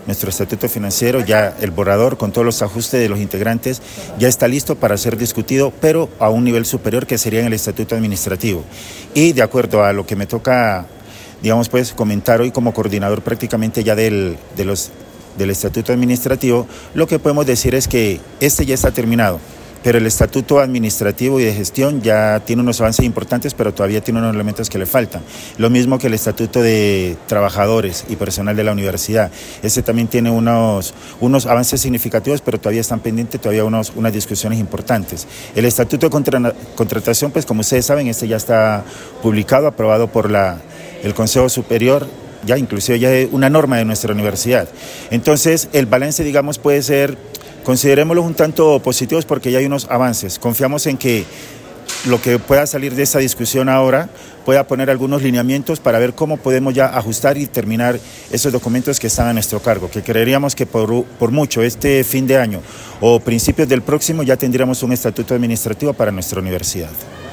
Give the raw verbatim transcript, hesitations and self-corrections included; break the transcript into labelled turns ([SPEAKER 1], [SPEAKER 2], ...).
[SPEAKER 1] nuestro estatuto financiero, ya el borrador con todos los ajustes de los integrantes ya está listo para ser discutido, pero a un nivel superior que sería en el estatuto administrativo. Y de acuerdo a lo que me toca, digamos pues, comentar hoy como coordinador prácticamente ya del, de los, del estatuto administrativo, lo que podemos decir es que este ya está terminado, pero el estatuto administrativo y de gestión ya tiene unos avances importantes, pero todavía tiene unos elementos que le faltan. Lo mismo que el estatuto de trabajadores y personal de la universidad. Este también tiene unos, unos avances significativos, pero todavía están pendientes, todavía unos, unas discusiones importantes. El estatuto de contra, contratación, pues como ustedes saben, este ya está publicado, aprobado por la, el Consejo Superior, ya inclusive ya es una norma de nuestra universidad. Entonces, el balance, digamos, puede ser... Considerémoslos un tanto positivos porque ya hay unos avances. Confiamos en que lo que pueda salir de esta discusión ahora pueda poner algunos lineamientos para ver cómo podemos ya ajustar y terminar esos documentos que están a nuestro cargo, que creeríamos que por, por mucho este fin de año o principios del próximo ya tendríamos un estatuto administrativo para nuestra universidad.